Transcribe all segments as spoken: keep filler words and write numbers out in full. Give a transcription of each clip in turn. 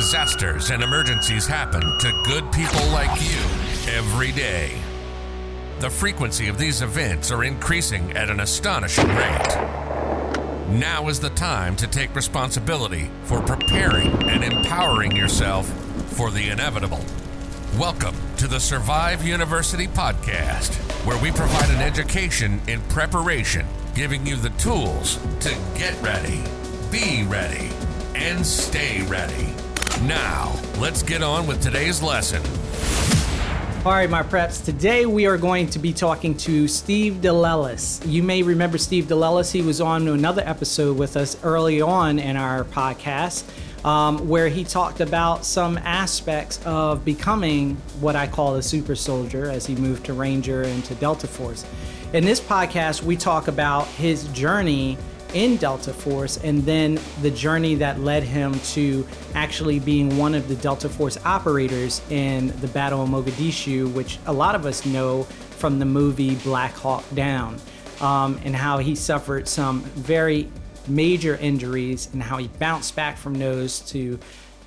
Disasters and emergencies happen to good people like you every day. The frequency of these events are increasing at an astonishing rate. Now is the time to take responsibility for preparing and empowering yourself for the inevitable. Welcome to the Survive University podcast, where we provide an education in preparation, giving you the tools to get ready, be ready, and stay ready. Now, let's get on with today's lesson. All right, my preps. Today we are going to be talking to Steve DeLellis. You may remember Steve DeLellis. He was on another episode with us early on in our podcast, um, where he talked about some aspects of becoming what I call a super soldier as he moved to Ranger and to Delta Force. In this podcast, we talk about his journey in Delta Force and then the journey that led him to actually being one of the Delta Force operators in the Battle of Mogadishu, which a lot of us know from the movie Black Hawk Down, um, and how he suffered some very major injuries and how he bounced back from those to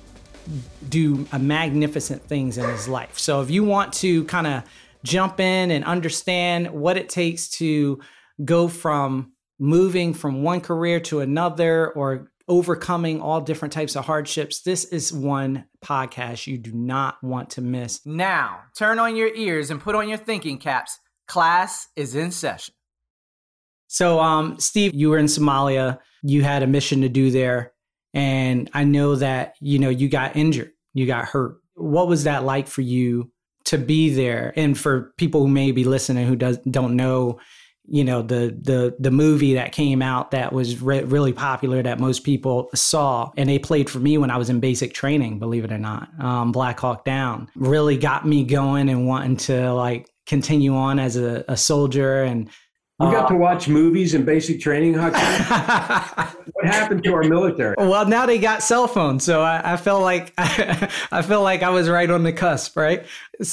do a magnificent things in his life. So if you want to kind of jump in and understand what it takes to go from moving from one career to another or overcoming all different types of hardships, this is one podcast you do not want to miss. Now, turn on your ears and put on your thinking caps. Class is in session. So, um, Steve, you were in Somalia. You had a mission to do there. And I know that, you know, you got injured. You got hurt. What was that like for you to be there? And for people who may be listening who does, don't know, you know, the the the movie that came out that was re- really popular that most people saw, and they played for me when I was in basic training, believe it or not. Um, Black Hawk Down really got me going and wanting to like continue on as a, a soldier. And you got to watch movies in basic training, Huck? What happened to our military? Well, now they got cell phones, so I, I felt like I felt like I was right on the cusp, right?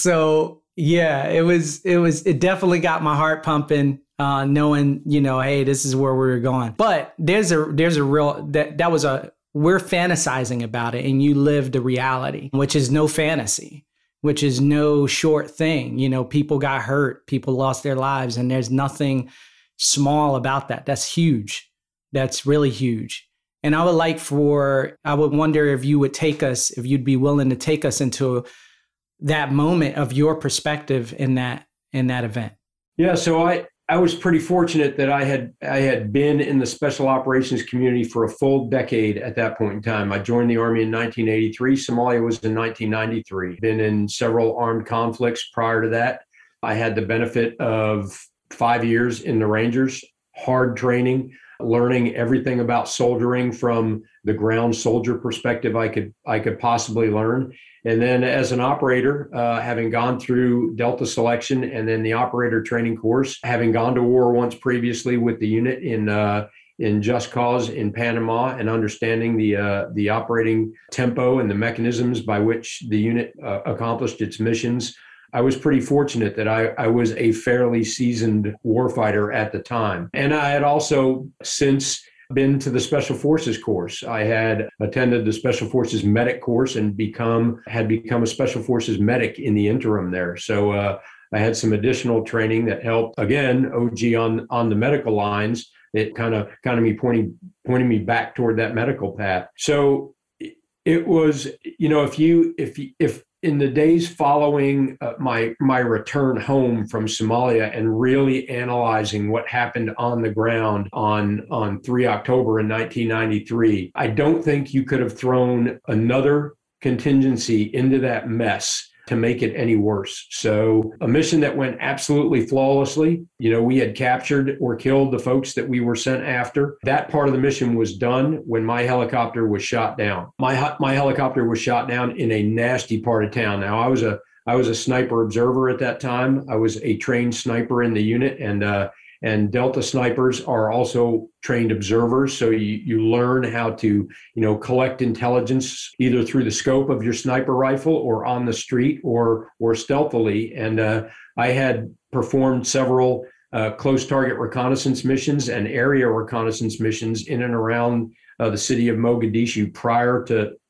So yeah, it was it was it definitely got my heart pumping. Uh, knowing, you know, hey, this is where we're going. But there's a there's a real that that was a we're fantasizing about it, and you live the reality, which is no fantasy, which is no short thing. You know, people got hurt, people lost their lives, and there's nothing small about that. That's huge. That's really huge. And I would like for I would wonder if you would take us, if you'd be willing to take us into that moment of your perspective in that in that event. Yeah. So I. I was pretty fortunate that I had I had been in the special operations community for a full decade at that point in time. I joined the Army in nineteen eighty-three. Somalia was in nineteen ninety-three. Been in several armed conflicts prior to that. I had the benefit of five years in the Rangers, hard training, learning everything about soldiering from the ground soldier perspective I could I could possibly learn. And then as an operator, uh, having gone through Delta selection and then the operator training course, having gone to war once previously with the unit in uh, in Just Cause in Panama, and understanding the uh, the operating tempo and the mechanisms by which the unit uh, accomplished its missions, I was pretty fortunate that I, I was a fairly seasoned warfighter at the time. And I had also since been to the Special Forces course. I had attended the Special Forces medic course and become had become a Special Forces medic in the interim there. So uh, I had some additional training that helped, again, O G on on the medical lines. It kind of kind of me pointing pointing me back toward that medical path. So it was, you know, if you if if in the days following uh, my my return home from Somalia and really analyzing what happened on the ground on on the third of October in nineteen ninety-three, I don't think you could have thrown another contingency into that mess to make it any worse. So a mission that went absolutely flawlessly. You know, we had captured or killed the folks that we were sent after. That part of the mission was done when my helicopter was shot down. My my helicopter was shot down in a nasty part of town. Now, I was a I was a sniper observer at that time. I was a trained sniper in the unit, and uh, and Delta snipers are also trained observers. So you, you learn how to, you know, collect intelligence either through the scope of your sniper rifle or on the street or or stealthily. And uh, I had performed several uh, close target reconnaissance missions and area reconnaissance missions in and around uh, the city of Mogadishu prior to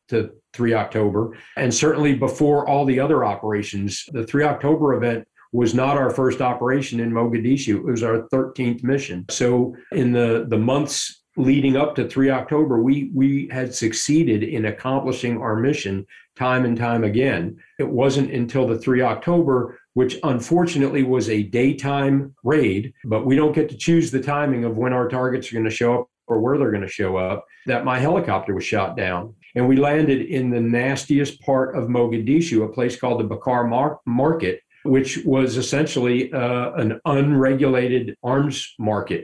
to three October. And certainly before all the other operations, the three October event was not our first operation in Mogadishu. It was our thirteenth mission. So in the, the months leading up to three October, we, we had succeeded in accomplishing our mission time and time again. It wasn't until the three October, which unfortunately was a daytime raid, but we don't get to choose the timing of when our targets are going to show up or where they're going to show up, that my helicopter was shot down. And we landed in the nastiest part of Mogadishu, a place called the Bakar Mar- Market, which was essentially uh, an unregulated arms market.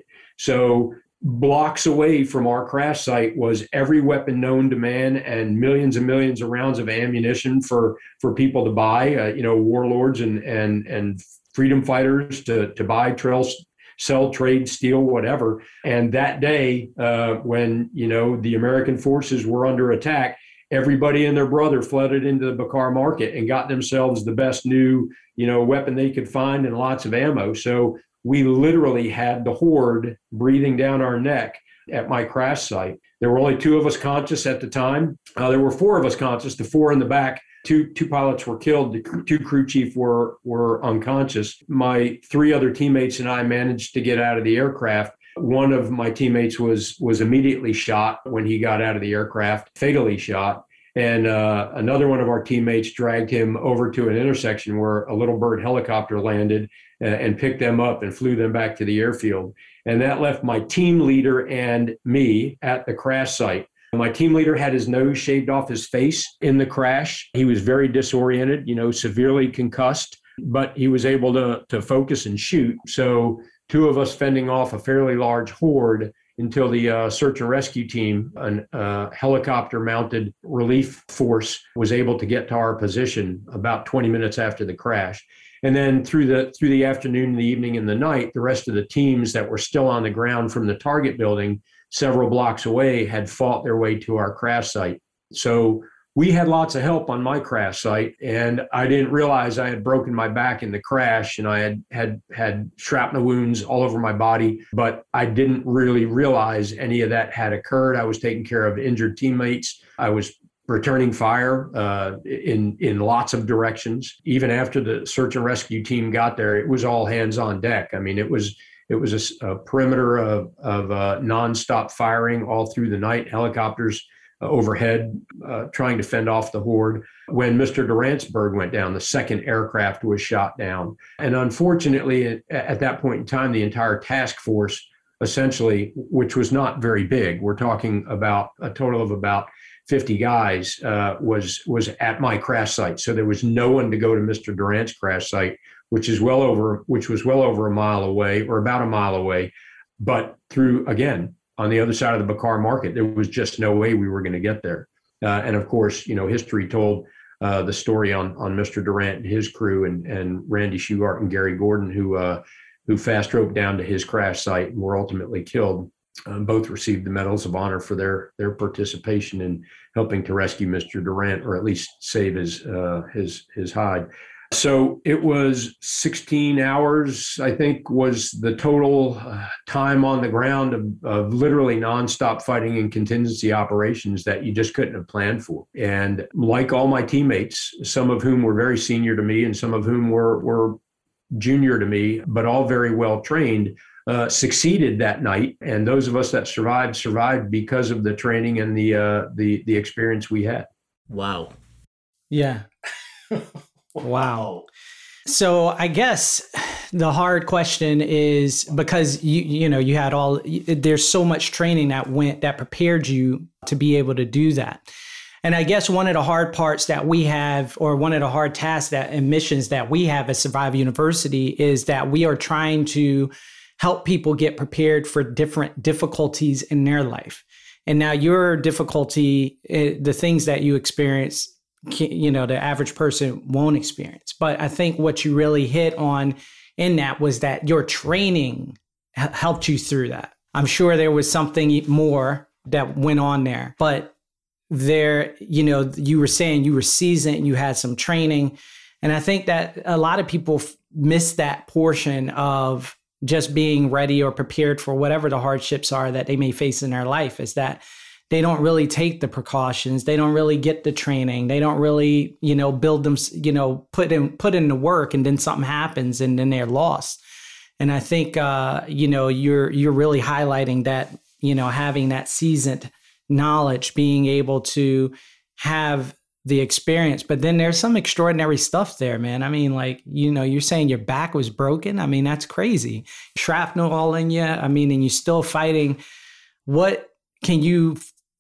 So blocks away from our crash site was every weapon known to man and millions and millions of rounds of ammunition for, for people to buy, uh, you know, warlords and and and freedom fighters to, to buy, trails, sell, trade, steal, whatever. And that day, uh, when, you know, the American forces were under attack, everybody and their brother flooded into the Bakar Market and got themselves the best new, you know, weapon they could find and lots of ammo. So we literally had the horde breathing down our neck at my crash site. There were only two of us conscious at the time. Uh, there were four of us conscious, the four in the back. Two two pilots were killed. The two crew chief were were unconscious. My three other teammates and I managed to get out of the aircraft. One of my teammates was was immediately shot when he got out of the aircraft, fatally shot. And uh, another one of our teammates dragged him over to an intersection where a Little Bird helicopter landed uh, and picked them up and flew them back to the airfield. And that left my team leader and me at the crash site. My team leader had his nose shaved off his face in the crash. He was very disoriented, you know, severely concussed, but he was able to, to focus and shoot. So two of us fending off a fairly large horde until the uh, search and rescue team, a uh, helicopter-mounted relief force, was able to get to our position about twenty minutes after the crash. And then through the through the afternoon, the evening, and the night, the rest of the teams that were still on the ground from the target building several blocks away had fought their way to our crash site. So we had lots of help on my crash site, and I didn't realize I had broken my back in the crash, and I had had had shrapnel wounds all over my body, but I didn't really realize any of that had occurred. I was taking care of injured teammates. I was returning fire uh, in in lots of directions. Even after the search and rescue team got there, it was all hands on deck. I mean, it was it was a, a perimeter of of uh, nonstop firing all through the night. Helicopters overhead, uh, trying to fend off the horde. When Mister Durantsburg went down, the second aircraft was shot down. And unfortunately, at, at that point in time, the entire task force, essentially, which was not very big, we're talking about a total of about fifty guys, uh, was was at my crash site. So there was no one to go to Mister Durant's crash site, which is well over, which was well over a mile away, or about a mile away. But through, again, on the other side of the Bakar Market, there was just no way we were going to get there. Uh, and of course, you know, history told uh, the story on on Mister Durant and his crew, and and Randy Shugart and Gary Gordon, who uh, who fast roped down to his crash site and were ultimately killed. Um, both received the Medals of Honor for their their participation in helping to rescue Mister Durant, or at least save his uh, his his hide. So it was sixteen hours, I think, was the total uh, time on the ground of, of literally nonstop fighting and contingency operations that you just couldn't have planned for. And like all my teammates, some of whom were very senior to me and some of whom were, were junior to me, but all very well trained, uh, succeeded that night. And those of us that survived, survived because of the training and the uh, the the experience we had. Wow. Yeah. Wow. So I guess the hard question is, because you you know you had all there's so much training that went that prepared you to be able to do that. And I guess one of the hard parts that we have, or one of the hard tasks that and missions that we have at Survive University, is that we are trying to help people get prepared for different difficulties in their life. And now your difficulty, the things that you experience, you know, the average person won't experience. But I think what you really hit on in that was that your training h- helped you through that. I'm sure there was something more that went on there, but there, you know, you were saying you were seasoned, you had some training. And I think that a lot of people f- miss that portion of just being ready or prepared for whatever the hardships are that they may face in their life, is that they don't really take the precautions. They don't really get the training. They don't really, you know, build them, you know, put in, put in the work, and then something happens and then they're lost. And I think, uh, you know, you're, you're really highlighting that, you know, having that seasoned knowledge, being able to have the experience. But then there's some extraordinary stuff there, man. I mean, like, you know, you're saying your back was broken. I mean, that's crazy. Shrapnel all in you. I mean, and you're still fighting. What can you,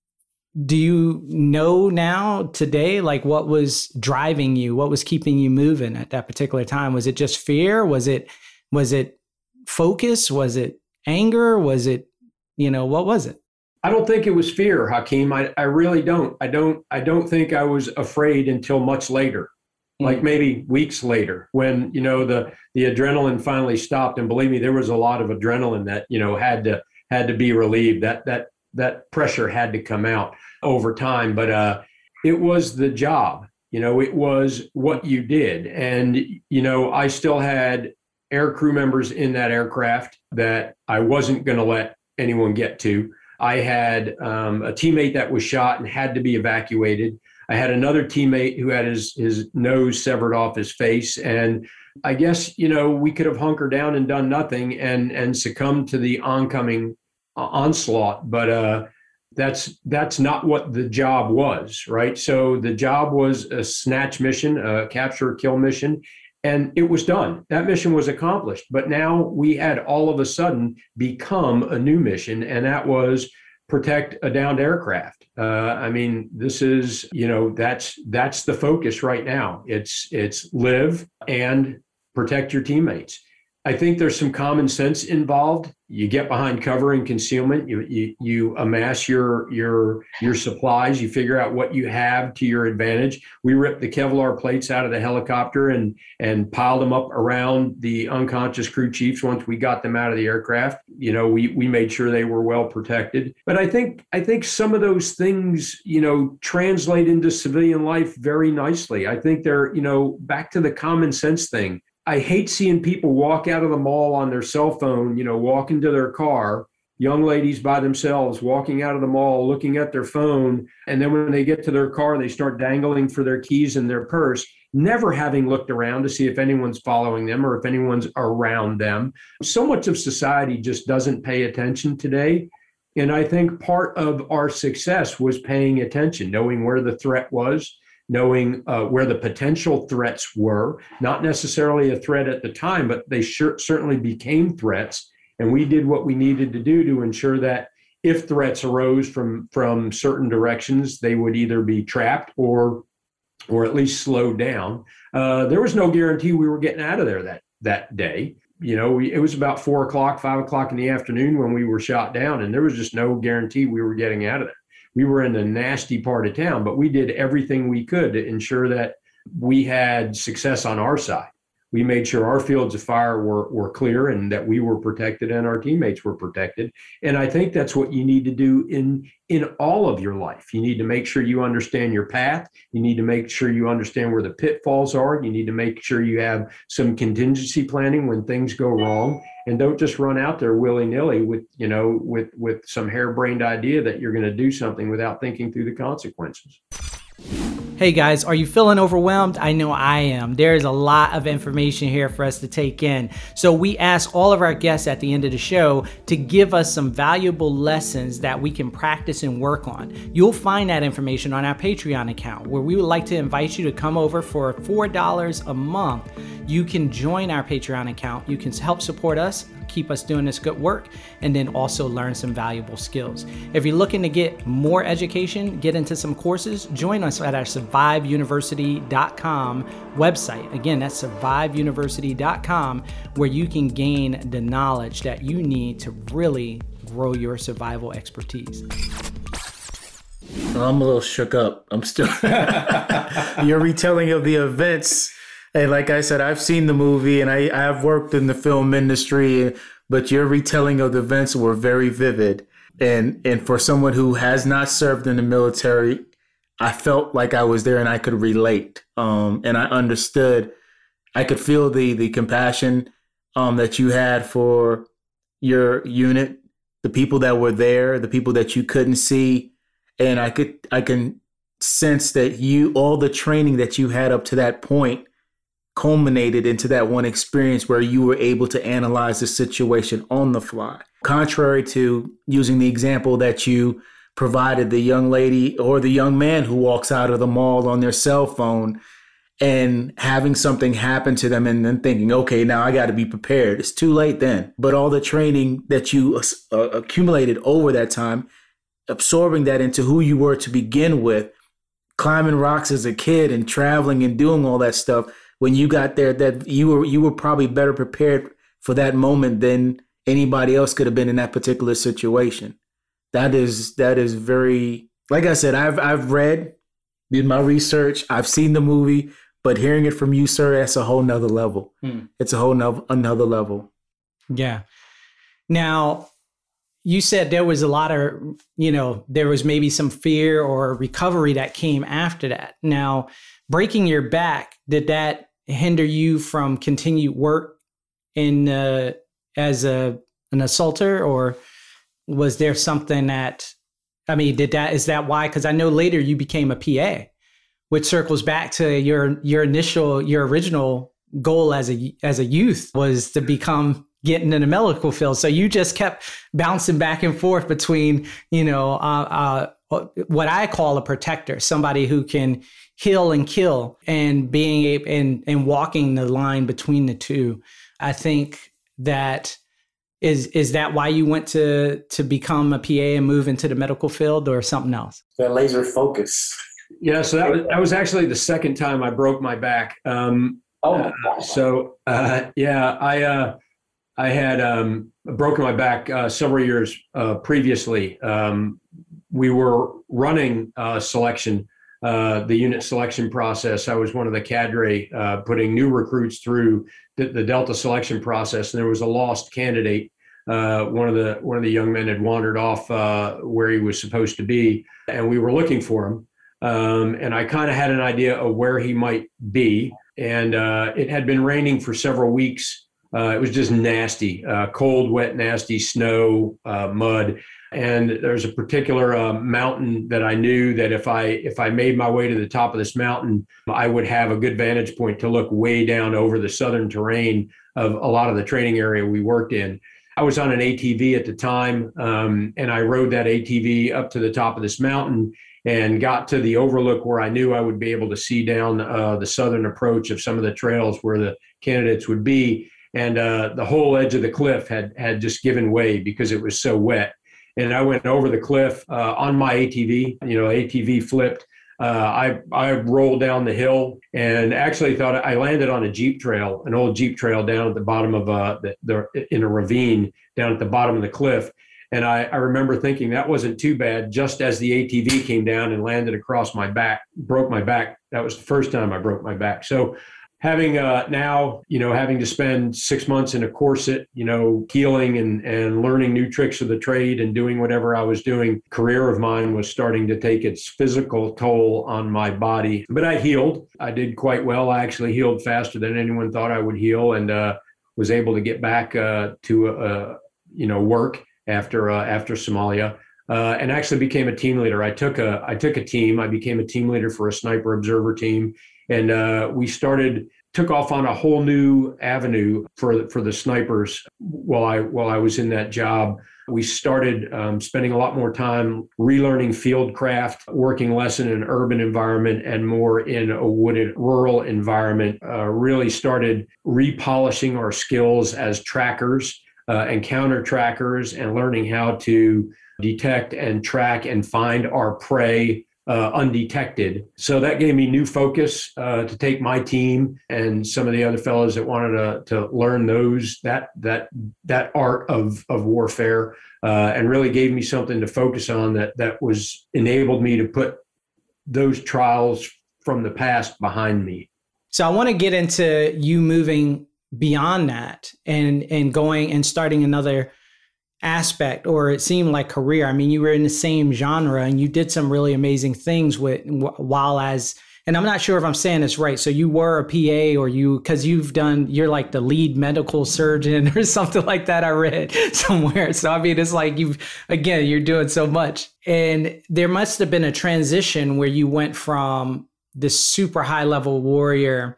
do you know now today, like what was driving you? What was keeping you moving at that particular time? Was it just fear? Was it, was it focus? Was it anger? Was it, you know, what was it? I don't think it was fear, Hakeem. I, I really don't. I don't I don't think I was afraid until much later, mm. like maybe weeks later, when, you know, the the adrenaline finally stopped. And believe me, there was a lot of adrenaline that, you know, had to had to be relieved. That that that pressure had to come out over time. But uh, it was the job. You know, it was what you did. And, you know, I still had air crew members in that aircraft that I wasn't going to let anyone get to. I had um, a teammate that was shot and had to be evacuated. I had another teammate who had his his nose severed off his face. And I guess, you know, we could have hunkered down and done nothing and and succumbed to the oncoming onslaught. But uh, that's that's not what the job was, right? So the job was a snatch mission, a capture or kill mission. And it was done. That mission was accomplished. But now we had all of a sudden become a new mission, and that was protect a downed aircraft. Uh, I mean, this is, you know, that's that's the focus right now. It's it's live and protect your teammates. I think there's some common sense involved. You get behind cover and concealment. You you, you amass your your your supplies. You figure out what you have to your advantage. We ripped the Kevlar plates out of the helicopter and and piled them up around the unconscious crew chiefs. Once we got them out of the aircraft, you know, we we made sure they were well protected. But I think I think some of those things, you know, translate into civilian life very nicely. I think they're, you know, back to the common sense thing. I hate seeing people walk out of the mall on their cell phone, you know, walk into their car, young ladies by themselves, walking out of the mall, looking at their phone. And then when they get to their car, they start dangling for their keys in their purse, never having looked around to see if anyone's following them or if anyone's around them. So much of society just doesn't pay attention today. And I think part of our success was paying attention, knowing where the threat was, knowing uh, where the potential threats were, not necessarily a threat at the time, but they sure, certainly became threats. And we did what we needed to do to ensure that if threats arose from, from certain directions, they would either be trapped or, or at least slowed down. Uh, there was no guarantee we were getting out of there that, that day. You know, we, it was about four o'clock, five o'clock in the afternoon when we were shot down, and there was just no guarantee we were getting out of there. We were in a nasty part of town, but we did everything we could to ensure that we had success on our side. We made sure our fields of fire were, were clear and that we were protected and our teammates were protected. And I think that's what you need to do in, in all of your life. You need to make sure you understand your path. You need to make sure you understand where the pitfalls are. You need to make sure you have some contingency planning when things go wrong. And don't just run out there willy-nilly with, you know, with, with some harebrained idea that you're going to do something without thinking through the consequences. Hey guys, are you feeling overwhelmed? I know I am. There's a lot of information here for us to take in. So we ask all of our guests at the end of the show to give us some valuable lessons that we can practice and work on. You'll find that information on our Patreon account, where we would like to invite you to come over for four dollars a month. You can join our Patreon account. You can help support us, keep us doing this good work, and then also learn some valuable skills. If you're looking to get more education, get into some courses, join us at our survive university dot com website. Again, that's survive university dot com, where you can gain the knowledge that you need to really grow your survival expertise. I'm a little shook up. I'm still your retelling of the events. And like I said, I've seen the movie and I, I've worked in the film industry, but your retelling of the events were very vivid. And and for someone who has not served in the military, I felt like I was there and I could relate. Um, and I understood. I could feel the the compassion um, that you had for your unit, the people that were there, the people that you couldn't see. And I could, I can sense that you, all the training that you had up to that point culminated into that one experience where you were able to analyze the situation on the fly. Contrary to using the example that you provided, the young lady or the young man who walks out of the mall on their cell phone and having something happen to them and then thinking, okay, now I got to be prepared. It's too late then. But all the training that you uh, accumulated over that time, absorbing that into who you were to begin with, climbing rocks as a kid and traveling and doing all that stuff, when you got there, that you were you were probably better prepared for that moment than anybody else could have been in that particular situation. That is that is very, like I said, I've I've read, did my research, I've seen the movie, but hearing it from you, sir, that's a whole nother level. Hmm. It's a whole no, another level. Yeah. Now, you said there was a lot of, you know, there was maybe some fear or recovery that came after that. Now, breaking your back, did that hinder you from continued work in uh, as a an assaulter, or was there something that, I mean, did that, is that why? Because I know later you became a P A, which circles back to your your initial, your original goal as a as a youth was to become getting in the medical field. So you just kept bouncing back and forth between, you know, uh, uh, what I call a protector, somebody who can heal and kill, and being able and and walking the line between the two. I think that is is that why you went to to become a P A and move into the medical field, or something else? That laser focus. Yeah, so that was that was actually the second time I broke my back. Um, oh, my God. Uh, so uh, yeah, I uh, I had um, broken my back uh, several years uh, previously. Um, we were running uh, selection. Uh, the unit selection process. I was one of the cadre uh, putting new recruits through the, the Delta selection process, and there was a lost candidate. Uh, one of the one of the young men had wandered off uh, where he was supposed to be, and we were looking for him. Um, and I kind of had an idea of where he might be, and uh, it had been raining for several weeks. Uh, it was just nasty, uh, cold, wet, nasty, snow, uh, mud. And there's a particular uh, mountain that I knew that if I if I made my way to the top of this mountain, I would have a good vantage point to look way down over the southern terrain of a lot of the training area we worked in. I was on an A T V at the time, um, and I rode that A T V up to the top of this mountain and got to the overlook where I knew I would be able to see down uh, the southern approach of some of the trails where the candidates would be. And uh, the whole edge of the cliff had had just given way because it was so wet. And I went over the cliff uh, on my A T V, you know, A T V flipped. Uh, I, I rolled down the hill and actually thought I landed on a Jeep trail, an old Jeep trail down at the bottom of uh, the, the, in a ravine down at the bottom of the cliff. And I, I remember thinking that wasn't too bad, just as the A T V came down and landed across my back, broke my back. That was the first time I broke my back. So having uh, now, you know, having to spend six months in a corset, you know, healing and, and learning new tricks of the trade and doing whatever I was doing, career of mine was starting to take its physical toll on my body. But I healed. I did quite well. I actually healed faster than anyone thought I would heal, and uh, was able to get back uh, to, uh, you know, work after uh, after Somalia. Uh, and actually became a team leader. I took a I took a team. I became a team leader for a sniper observer team. And uh, we started, took off on a whole new avenue for for the snipers while I while I was in that job. We started um, spending a lot more time relearning field craft, working less in an urban environment and more in a wooded rural environment. Uh, really started repolishing our skills as trackers uh, and counter trackers, and learning how to detect and track and find our prey Uh, undetected. So that gave me new focus uh, to take my team and some of the other fellows that wanted to, to learn those that that that art of of warfare, uh, and really gave me something to focus on that that was enabled me to put those trials from the past behind me. So I want to get into you moving beyond that and and going and starting another aspect, or it seemed like career. I mean, you were in the same genre and you did some really amazing things with while as and I'm not sure if I'm saying this right. So you were a P A, or you, because you've done, you're like the lead medical surgeon or something like that. I read somewhere. So I mean, it's like you've, again, you're doing so much. And there must have been a transition where you went from this super high level warrior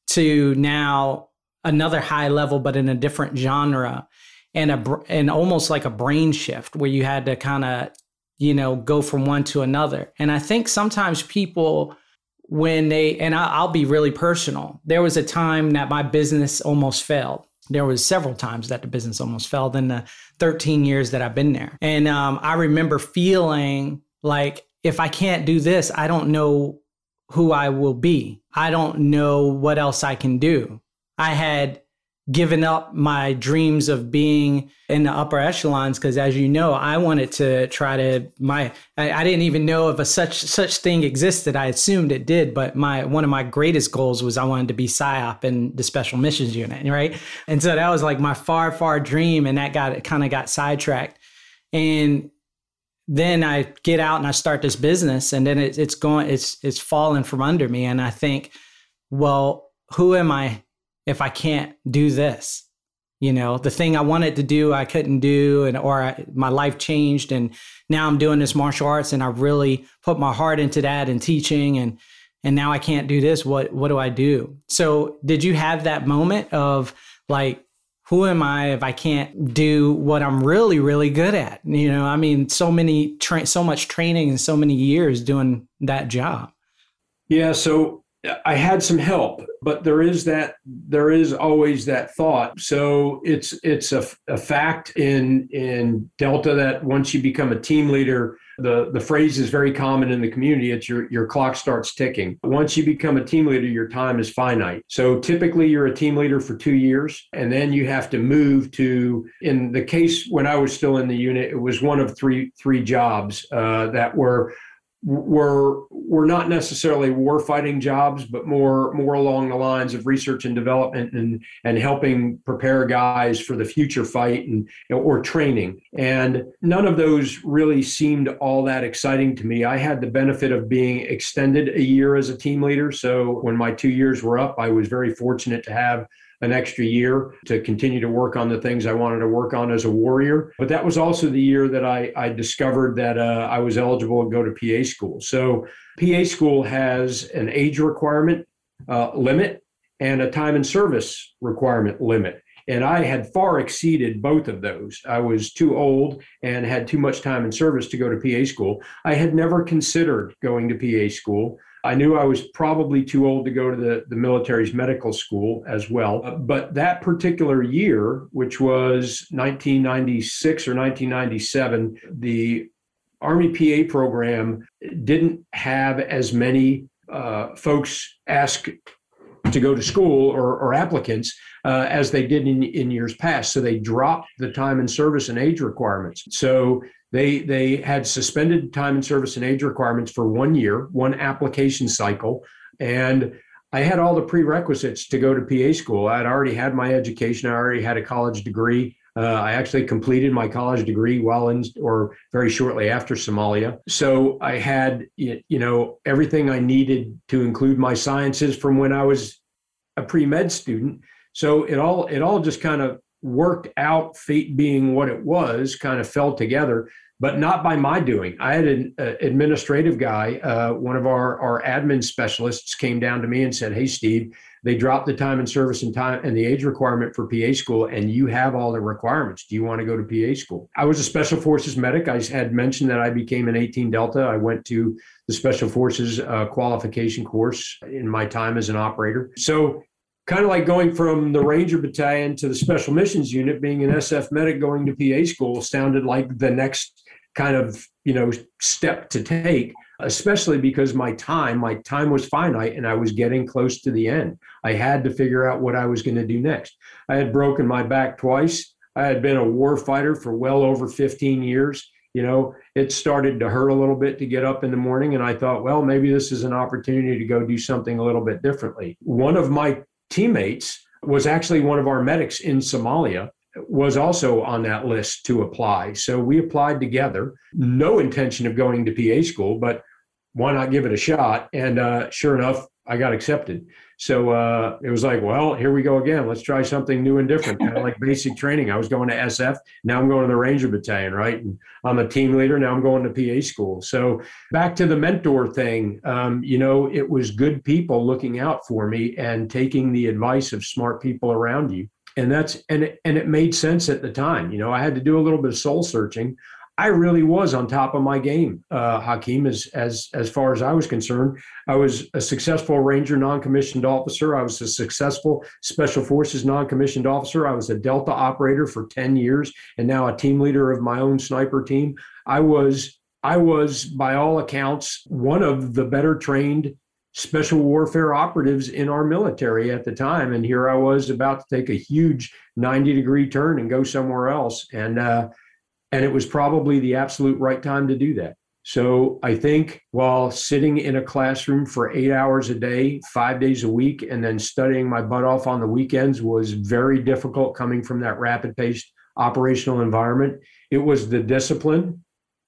to now another high level, but in a different genre, and a and almost like a brain shift where you had to kind of, you know, go from one to another. And I think sometimes people, when they, and I, I'll be really personal, there was a time that my business almost failed. There was several times that the business almost failed in the thirteen years that I've been there. And um, I remember feeling like, if I can't do this, I don't know who I will be. I don't know what else I can do. I had given up my dreams of being in the upper echelons because, as you know, I wanted to try to, my, I, I didn't even know if a such such thing existed. I assumed it did, but my one of my greatest goals was I wanted to be S I O P in the Special Missions Unit, right? And so that was like my far, far dream, and that got kind of got sidetracked. And then I get out and I start this business, and then it, it's going, it's it's falling from under me, and I think, well, who am I if I can't do this? You know, the thing I wanted to do, I couldn't do, and or I, my life changed, and now I'm doing this martial arts, and I really put my heart into that and teaching, and and now I can't do this. What what do I do? So did you have that moment of like, who am I if I can't do what I'm really, really good at? You know, I mean, so many, tra- so much training and so many years doing that job. Yeah. So I had some help, but there is that, there is always that thought. So it's, it's a, a fact in, in Delta that once you become a team leader, the, the phrase is very common in the community. It's your, your clock starts ticking. Once you become a team leader, your time is finite. So typically you're a team leader for two years, and then you have to move to, in the case when I was still in the unit, it was one of three, three jobs uh, that were were were not necessarily war fighting jobs, but more more along the lines of research and development and and helping prepare guys for the future fight and or training. And none of those really seemed all that exciting to me. I had the benefit of being extended a year as a team leader. So when my two years were up, I was very fortunate to have an extra year to continue to work on the things I wanted to work on as a warrior. But that was also the year that I, I discovered that uh, I was eligible to go to P A school. So P A school has an age requirement uh, limit and a time and service requirement limit. And I had far exceeded both of those. I was too old and had too much time and service to go to P A school. I had never considered going to P A school. I knew I was probably too old to go to the, the military's medical school as well. Uh, but that particular year, which was nineteen ninety-six or nineteen ninety-seven, the Army P A program didn't have as many uh, folks ask to go to school or, or applicants uh, as they did in, in years past. So they dropped the time and service and age requirements. So They they had suspended time and service and age requirements for one year, one application cycle. And I had all the prerequisites to go to P A school. I'd already had my education. I already had a college degree. Uh, I actually completed my college degree while in, or very shortly after Somalia. So I had, you know, everything I needed to include my sciences from when I was a pre-med student. So it all it all just kind of worked out, fate being what it was, kind of fell together, but not by my doing. I had an uh, administrative guy, uh, one of our, our admin specialists came down to me and said, "Hey, Steve, they dropped the time and service and time and the age requirement for P A school, and you have all the requirements. Do you want to go to P A school?" I was a Special Forces medic. I had mentioned that I became an eighteen Delta. I went to the Special Forces uh, qualification course in my time as an operator. So kind of like going from the Ranger Battalion to the Special Missions Unit, being an S F medic going to P A school sounded like the next kind of, you know, step to take, especially because my time, my time was finite and I was getting close to the end. I had to figure out what I was going to do next. I had broken my back twice. I had been a war fighter for well over fifteen years. You know, it started to hurt a little bit to get up in the morning. And I thought, well, maybe this is an opportunity to go do something a little bit differently. One of my teammates was actually one of our medics in Somalia, was also on that list to apply. So we applied together, no intention of going to P A school, but why not give it a shot? And uh, sure enough, I got accepted. So uh, it was like, well, here we go again. Let's try something new and different, kind of like basic training. I was going to S F. Now I'm going to the Ranger Battalion, right? And I'm a team leader. Now I'm going to P A school. So back to the mentor thing, um, you know, it was good people looking out for me and taking the advice of smart people around you. And that's and it, and it made sense at the time. You know, I had to do a little bit of soul searching. I really was on top of my game, uh, Hakeem, as, as, as far as I was concerned. I was a successful Ranger non-commissioned officer. I was a successful Special Forces non-commissioned officer. I was a Delta operator for ten years and now a team leader of my own sniper team. I was, I was, by all accounts, one of the better trained special warfare operatives in our military at the time. And here I was about to take a huge ninety degree turn and go somewhere else. And, uh, And it was probably the absolute right time to do that. So I think while sitting in a classroom for eight hours a day, five days a week, and then studying my butt off on the weekends was very difficult coming from that rapid-paced operational environment. It was the discipline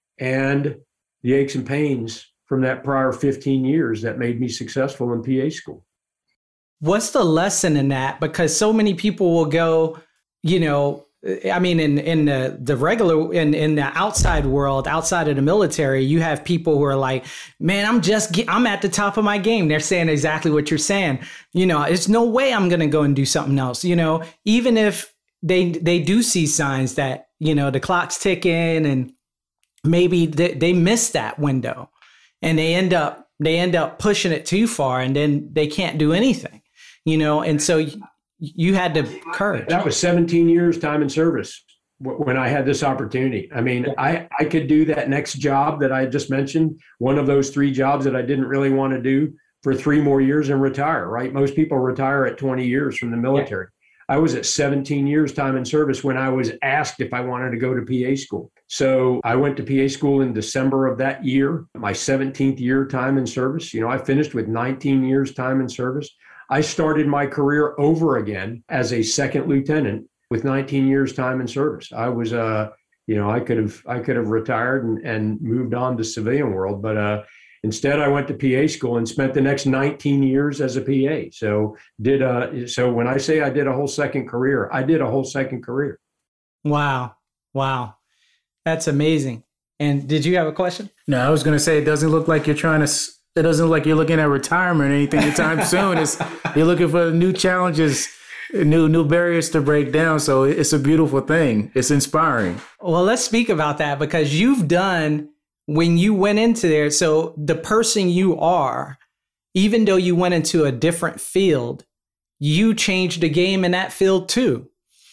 and the aches and pains from that prior fifteen years that made me successful in P A school. What's the lesson in that? Because so many people will go, you know, I mean, in, in the, the regular, in, in the outside world, outside of the military, you have people who are like, man, I'm just, I'm at the top of my game. They're saying exactly what you're saying. You know, it's no way I'm going to go and do something else. You know, even if they, they do see signs that, you know, the clock's ticking and maybe they, they miss that window and they end up, they end up pushing it too far and then they can't do anything, you know? And so you had the courage. That was seventeen years time in service when I had this opportunity. I mean, I, I could do that next job that I just mentioned, one of those three jobs that I didn't really want to do for three more years and retire, right? Most people retire at twenty years from the military. Yeah. I was at seventeen years time in service when I was asked if I wanted to go to P A school. So I went to P A school in December of that year, my seventeenth year time in service. You know, I finished with nineteen years time in service. I started my career over again as a second lieutenant with nineteen years time in service. I was, uh, you know, I could have, I could have retired and, and moved on to civilian world, but uh, instead I went to P A school and spent the next nineteen years as a P A. So did, uh, so when I say I did a whole second career, I did a whole second career. Wow. Wow. That's amazing. And did you have a question? No, I was going to say, it doesn't look like you're trying to, it doesn't look like you're looking at retirement or anything anytime soon. It's, you're looking for new challenges, new new barriers to break down. So it's a beautiful thing. It's inspiring. Well, let's speak about that because you've done, when you went into there, so the person you are, even though you went into a different field, you changed the game in that field too.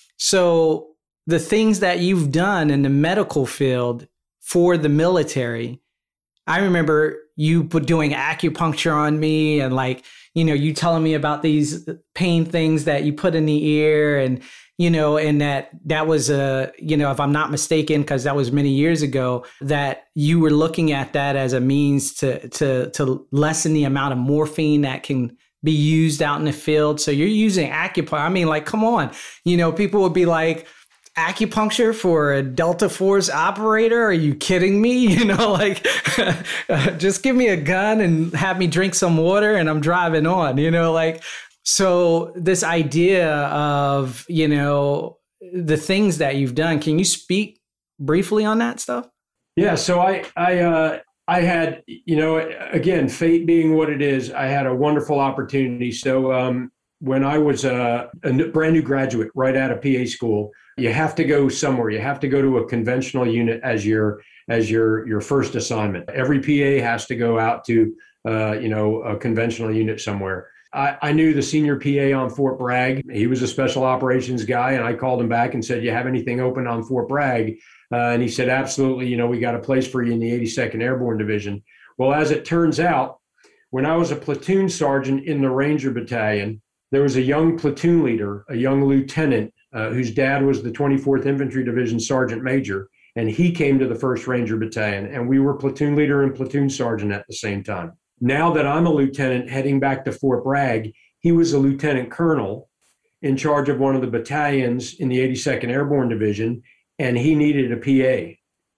So the things that you've done in the medical field for the military, I remember you doing acupuncture on me and like, you know, you telling me about these pain things that you put in the ear and, you know, and that that was a, you know, if I'm not mistaken, because that was many years ago, that you were looking at that as a means to, to, to lessen the amount of morphine that can be used out in the field. So you're using acupuncture. I mean, like, come on, you know, people would be like, acupuncture for a Delta Force operator? Are you kidding me? You know, like, just give me a gun and have me drink some water and I'm driving on, you know, like, so this idea of, you know, the things that you've done, can you speak briefly on that stuff? Yeah. So I, I, uh, I had, you know, again, fate being what it is, I had a wonderful opportunity. So, um, when I was a, a brand new graduate right out of P A school, you have to go somewhere. You have to go to a conventional unit as your as your your first assignment. Every P A has to go out to uh, you know a conventional unit somewhere. I, I knew the senior P A on Fort Bragg. He was a special operations guy, and I called him back and said, "You have anything open on Fort Bragg?" Uh, and he said, "Absolutely. You know, we got a place for you in the eighty-second Airborne Division." Well, as it turns out, when I was a platoon sergeant in the Ranger Battalion, there was a young platoon leader, a young lieutenant, uh, whose dad was the twenty-fourth Infantry Division Sergeant Major, and he came to the first Ranger Battalion, and we were platoon leader and platoon sergeant at the same time. Now that I'm a lieutenant heading back to Fort Bragg, he was a lieutenant colonel in charge of one of the battalions in the eighty-second Airborne Division, and he needed a P A.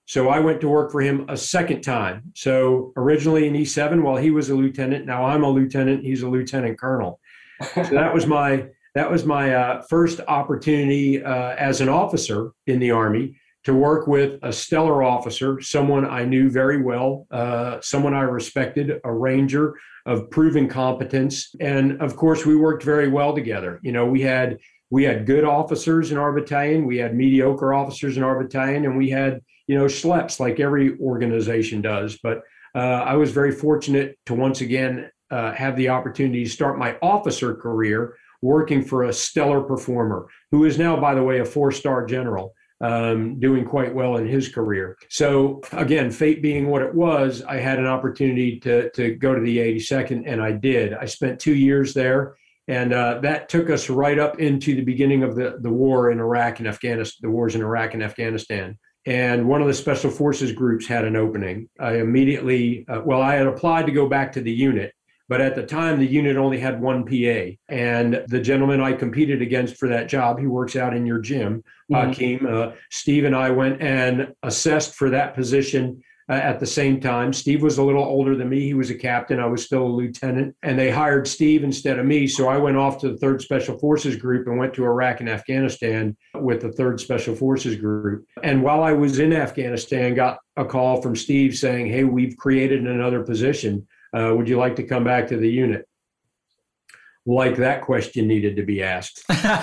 So I went to work for him a second time. So originally in E seven, while he was a lieutenant, now I'm a lieutenant, he's a lieutenant colonel. So that was my that was my uh, first opportunity uh, as an officer in the Army to work with a stellar officer, someone I knew very well, uh, someone I respected, a Ranger of proven competence. And of course, we worked very well together. You know, we had we had good officers in our battalion, we had mediocre officers in our battalion, and we had, you know, schleps like every organization does. But uh, I was very fortunate to once again uh, have the opportunity to start my officer career working for a stellar performer who is now, by the way, a four-star general, um, doing quite well in his career. So again, fate being what it was, I had an opportunity to, to go to the eighty-second, and I did. I spent two years there, and uh, that took us right up into the beginning of the, the war in Iraq and Afghanistan, the wars in Iraq and Afghanistan. And one of the special forces groups had an opening. I immediately, uh, well, I had applied to go back to the unit, but at the time, the unit only had one P A. And the gentleman I competed against for that job, he works out in your gym, mm-hmm. Hakeem, uh, Steve and I went and assessed for that position uh, at the same time. Steve was a little older than me. He was a captain. I was still a lieutenant. And they hired Steve instead of me. So I went off to the third Special Forces Group and went to Iraq and Afghanistan with the third Special Forces Group. And while I was in Afghanistan, got a call from Steve saying, hey, we've created another position. Uh, would you like to come back to the unit? Like that question needed to be asked.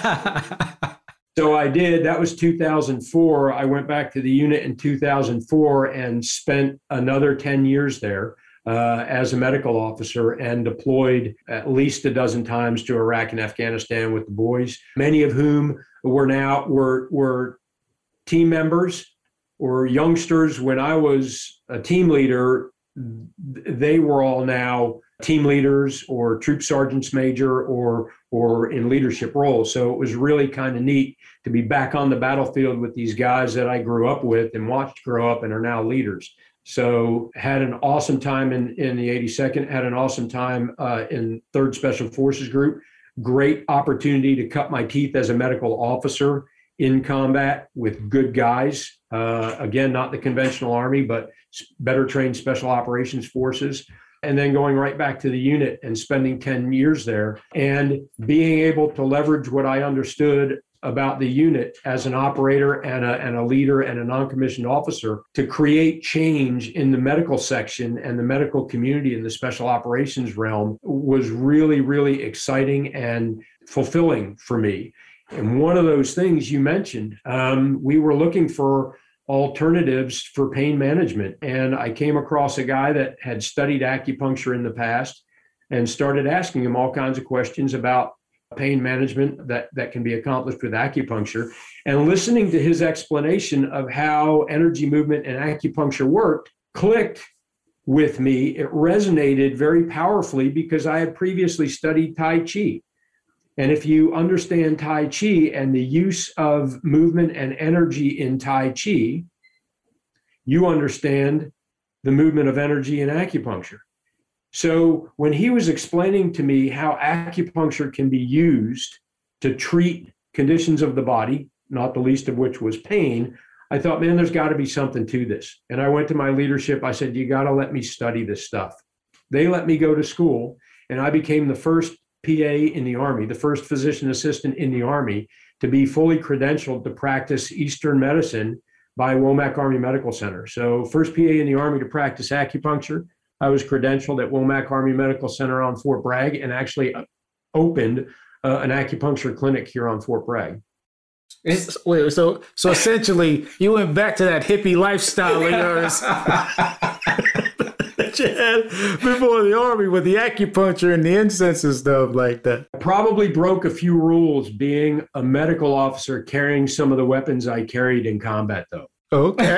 So I did. That was two thousand four. I went back to the unit in two thousand four and spent another ten years there uh, as a medical officer and deployed at least a dozen times to Iraq and Afghanistan with the boys, many of whom were now were, were team members or youngsters. When I was a team leader, they were all now team leaders or troop sergeants major or or in leadership roles. So it was really kind of neat to be back on the battlefield with these guys that I grew up with and watched grow up and are now leaders. So had an awesome time in, in the eighty-second, had an awesome time uh, in third Special Forces Group. Great opportunity to cut my teeth as a medical officer in combat with good guys. Uh, again, not the conventional Army, but better trained Special Operations Forces. And then going right back to the unit and spending ten years there and being able to leverage what I understood about the unit as an operator and a, and a leader and a non-commissioned officer to create change in the medical section and the medical community in the Special Operations realm was really, really exciting and fulfilling for me. And one of those things you mentioned, um, we were looking for alternatives for pain management. And I came across a guy that had studied acupuncture in the past and started asking him all kinds of questions about pain management that, that can be accomplished with acupuncture. And listening to his explanation of how energy movement and acupuncture worked clicked with me. It resonated very powerfully because I had previously studied Tai Chi. And if you understand Tai Chi and the use of movement and energy in Tai Chi, you understand the movement of energy in acupuncture. So when he was explaining to me how acupuncture can be used to treat conditions of the body, not the least of which was pain, I thought, man, there's got to be something to this. And I went to my leadership. I said, you got to let me study this stuff. They let me go to school, and I became the first P A in the Army, the first physician assistant in the Army to be fully credentialed to practice Eastern medicine by Womack Army Medical Center. So first P A in the Army to practice acupuncture. I was credentialed at Womack Army Medical Center on Fort Bragg and actually opened uh, an acupuncture clinic here on Fort Bragg. It's, wait, so so essentially you went back to that hippie lifestyle of yours that you had before the Army with the acupuncture and the incense and stuff like that. I probably broke a few rules being a medical officer carrying some of the weapons I carried in combat, though. Okay.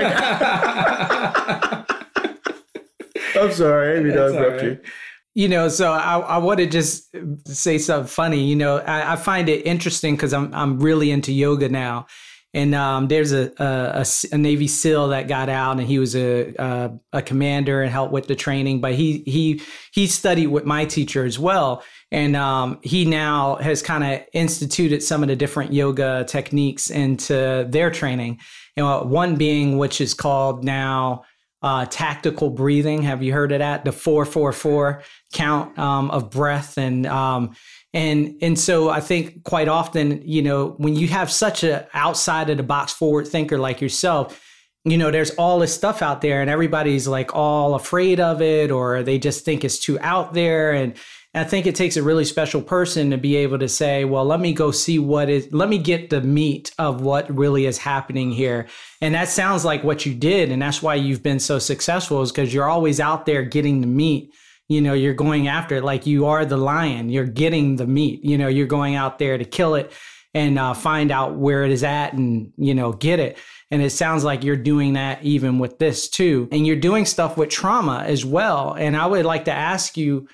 I'm sorry, I didn't interrupt you. You know, so I, I want to just say something funny. You know, I, I find it interesting because I'm I'm really into yoga now. And um, there's a, a, a Navy SEAL that got out, and he was a, a a commander and helped with the training. But he he he studied with my teacher as well, and um, he now has kind of instituted some of the different yoga techniques into their training. You know, one being which is called now uh, tactical breathing. Have you heard of that? The four four four count um, of breath and um, And and so I think quite often, you know, when you have such a outside of the box forward thinker like yourself, you know, there's all this stuff out there and everybody's like all afraid of it, or they just think it's too out there. And I think it takes a really special person to be able to say, well, let me go see what is, let me get the meat of what really is happening here. And that sounds like what you did. And that's why you've been so successful, is because you're always out there getting the meat. You know, you're going after it like you are the lion. You're getting the meat. You know, you're going out there to kill it and uh, find out where it is at and, you know, get it. And it sounds like you're doing that even with this too. And you're doing stuff with trauma as well. And I would like to ask you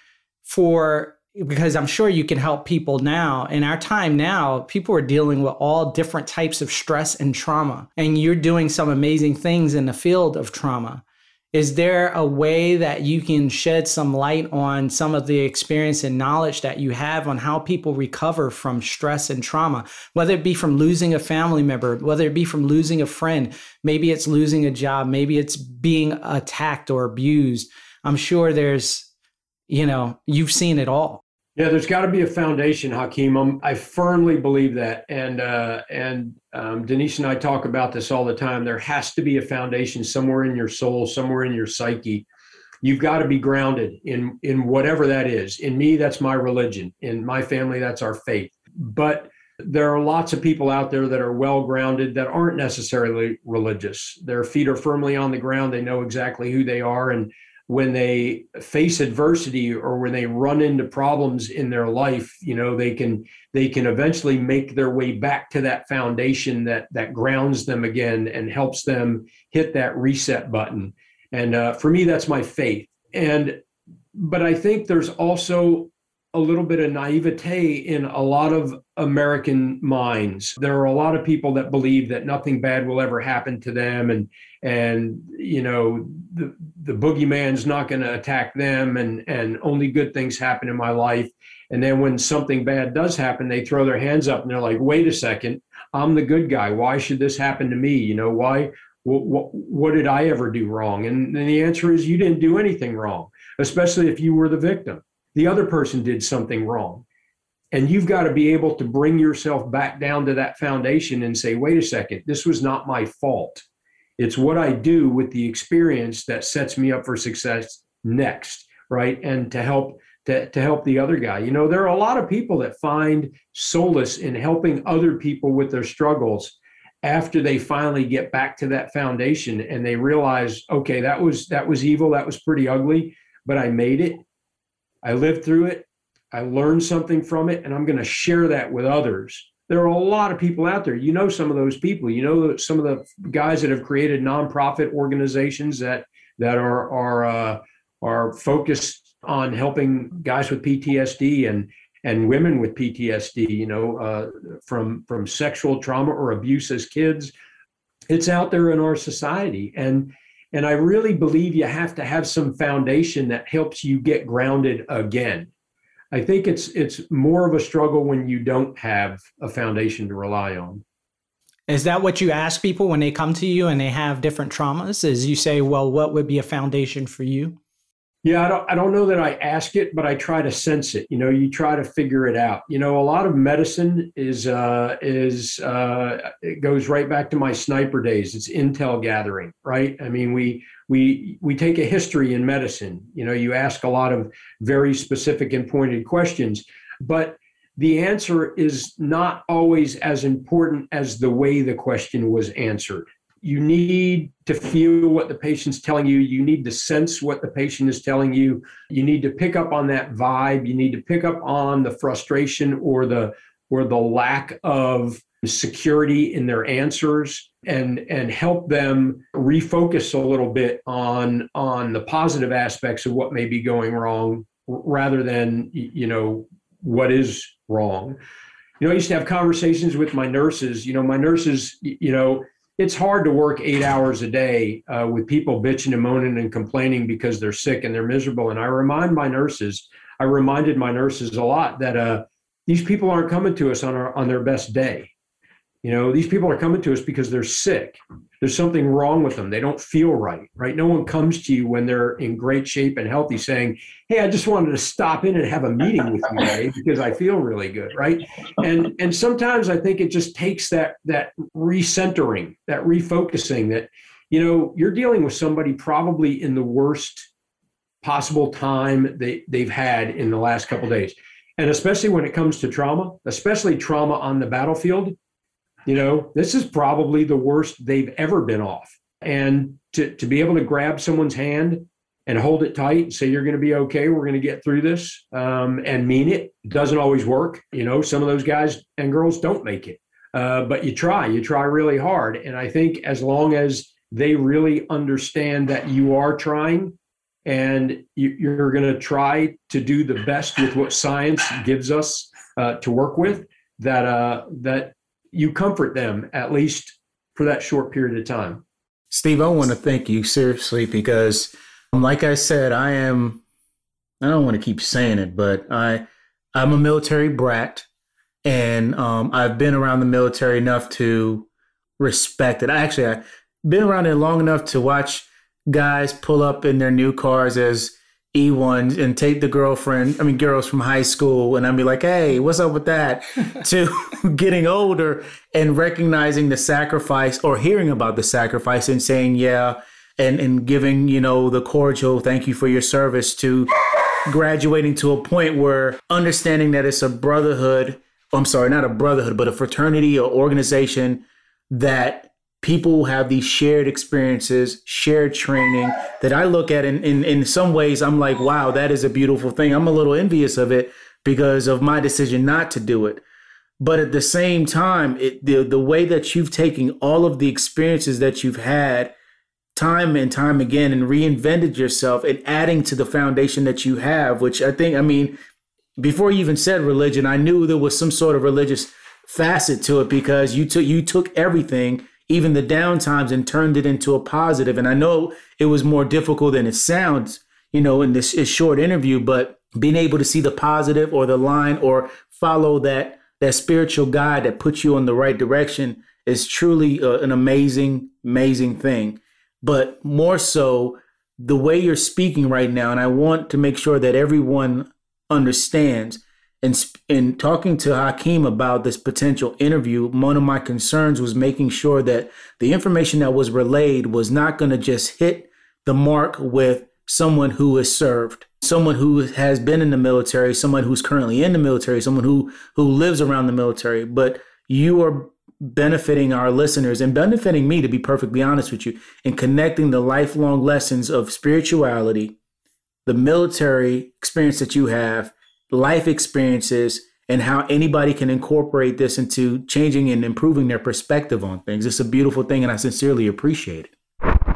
for, because I'm sure you can help people now. In our time now, people are dealing with all different types of stress and trauma. And you're doing some amazing things in the field of trauma. Is there a way that you can shed some light on some of the experience and knowledge that you have on how people recover from stress and trauma, whether it be from losing a family member, whether it be from losing a friend, maybe it's losing a job, maybe it's being attacked or abused? I'm sure there's, you know, you've seen it all. Yeah, there's got to be a foundation, Hakeem. I'm, I firmly believe that. And uh, and um, Denise and I talk about this all the time. There has to be a foundation somewhere in your soul, somewhere in your psyche. You've got to be grounded in, in whatever that is. In me, that's my religion. In my family, that's our faith. But there are lots of people out there that are well-grounded that aren't necessarily religious. Their feet are firmly on the ground. They know exactly who they are. And when they face adversity or when they run into problems in their life, you know, they can they can eventually make their way back to that foundation that that grounds them again and helps them hit that reset button. And uh, for me, that's my faith. And but I think there's also a little bit of naivete in a lot of American minds. There are a lot of people that believe that nothing bad will ever happen to them, and and you know the the boogeyman's not going to attack them, and and only good things happen in my life. And then when something bad does happen, they throw their hands up and they're like, "Wait a second, I'm the good guy. Why should this happen to me? You know, why? What, what, what did I ever do wrong?" And, and the answer is you didn't do anything wrong, especially if you were the victim. The other person did something wrong. And you've got to be able to bring yourself back down to that foundation and say, wait a second, this was not my fault. It's what I do with the experience that sets me up for success next, right? And to help to, to help the other guy. You know, there are a lot of people that find solace in helping other people with their struggles after they finally get back to that foundation and they realize, okay, that was that was evil, that was pretty ugly, but I made it. I lived through it. I learned something from it, and I'm going to share that with others. There are a lot of people out there. You know some of those people. You know some of the guys that have created nonprofit organizations that that are are uh, are focused on helping guys with P T S D and and women with P T S D. You know, uh, from from sexual trauma or abuse as kids. It's out there in our society, and. And I really believe you have to have some foundation that helps you get grounded again. I think it's it's more of a struggle when you don't have a foundation to rely on. Is that what you ask people when they come to you and they have different traumas? Is you say, well, what would be a foundation for you? Yeah, I don't I don't know that I ask it, but I try to sense it. You know, you try to figure it out. You know, a lot of medicine is uh, is uh, it goes right back to my sniper days. It's intel gathering, right? I mean, we we we take a history in medicine. You know, you ask a lot of very specific and pointed questions, but the answer is not always as important as the way the question was answered. You need to feel what the patient's telling you. You need to sense what the patient is telling you. You need to pick up on that vibe. You need to pick up on the frustration or the or the lack of security in their answers, and and help them refocus a little bit on on the positive aspects of what may be going wrong, rather than, you know, what is wrong. You know, I used to have conversations with my nurses. You know, my nurses, you know, it's hard to work eight hours a day uh, with people bitching and moaning and complaining because they're sick and they're miserable. And I remind my nurses, I reminded my nurses a lot that uh, these people aren't coming to us on our on their best day. You know, these people are coming to us because they're sick. There's something wrong with them. They don't feel right, right? No one comes to you when they're in great shape and healthy saying, hey, I just wanted to stop in and have a meeting with you today because I feel really good, right? And and sometimes I think it just takes that that recentering, that refocusing that, you know, you're dealing with somebody probably in the worst possible time they, they've had in the last couple of days. And especially when it comes to trauma, especially trauma on the battlefield, you know, this is probably the worst they've ever been off. And to, to be able to grab someone's hand and hold it tight and say, you're going to be okay, we're going to get through this, um, and mean it, doesn't always work. You know, some of those guys and girls don't make it, uh, but you try, you try really hard. And I think as long as they really understand that you are trying and you, you're going to try to do the best with what science gives us uh, to work with, that uh, that you comfort them, at least for that short period of time. Steve, I want to thank you seriously because, like I said, I am, I don't want to keep saying it, but I, I'm a military brat, and um, I've been around the military enough to respect it. I actually, I've been around it long enough to watch guys pull up in their new cars as E ones and take the girlfriend, I mean, girls from high school, and I'd be like, hey, what's up with that? To getting older and recognizing the sacrifice or hearing about the sacrifice and saying, yeah, and, and giving, you know, the cordial thank you for your service, to graduating to a point where understanding that it's a brotherhood, I'm sorry, not a brotherhood, but a fraternity or organization that people have these shared experiences, shared training that I look at in, in, in some ways, I'm like, wow, that is a beautiful thing. I'm a little envious of it because of my decision not to do it. But at the same time, it, the, the way that you've taken all of the experiences that you've had time and time again and reinvented yourself and adding to the foundation that you have, which I think, I mean, before you even said religion, I knew there was some sort of religious facet to it because you took you took everything, even the down times, and turned it into a positive. And I know it was more difficult than it sounds, you know, in this, this short interview, but being able to see the positive or the line or follow that that spiritual guide that puts you in the right direction is truly uh, an amazing, amazing thing. But more so the way you're speaking right now, and I want to make sure that everyone understands. And in talking to Hakeem about this potential interview, one of my concerns was making sure that the information that was relayed was not going to just hit the mark with someone who has served, someone who has been in the military, someone who's currently in the military, someone who who lives around the military. But you are benefiting our listeners and benefiting me, to be perfectly honest with you, in connecting the lifelong lessons of spirituality, the military experience that you have, life experiences, and how anybody can incorporate this into changing and improving their perspective on things. It's a beautiful thing, and I sincerely appreciate it.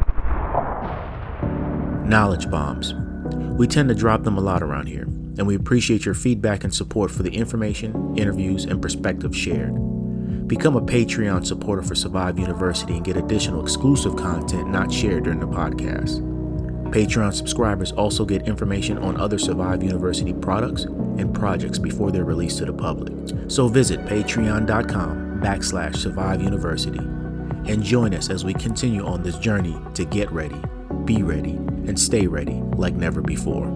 Knowledge bombs. We tend to drop them a lot around here, and we appreciate your feedback and support for the information, interviews, and perspectives shared. Become a Patreon supporter for Survive University and get additional exclusive content not shared during the podcast. Patreon subscribers also get information on other Survive University products and projects before they're released to the public. So visit patreon.com backslash Survive University and join us as we continue on this journey to get ready, be ready, and stay ready like never before.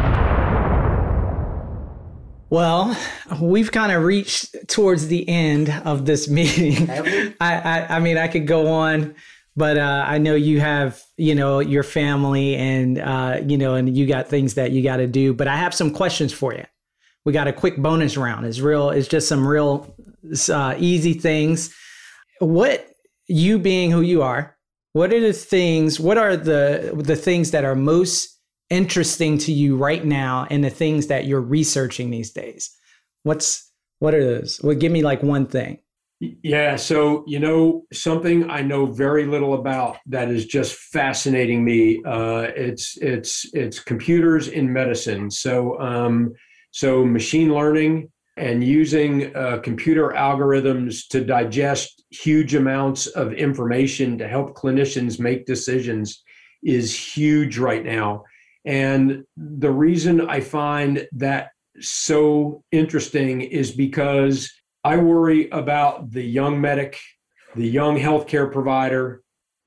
Well, we've kind of reached towards the end of this meeting. I, I, I mean, I could go on. But uh, I know you have, you know, your family and, uh, you know, and you got things that you got to do. But I have some questions for you. We got a quick bonus round. It's real. It's just some real uh, easy things. What, you being who you are, what are the things, what are the the things that are most interesting to you right now and the things that you're researching these days? What's, what are those? Well, give me like one thing. Yeah. So, you know, something I know very little about that is just fascinating me. Uh, it's, it's, it's computers in medicine. So, um, so machine learning, and using uh, computer algorithms to digest huge amounts of information to help clinicians make decisions is huge right now. And the reason I find that so interesting is because I worry about the young medic, the young healthcare provider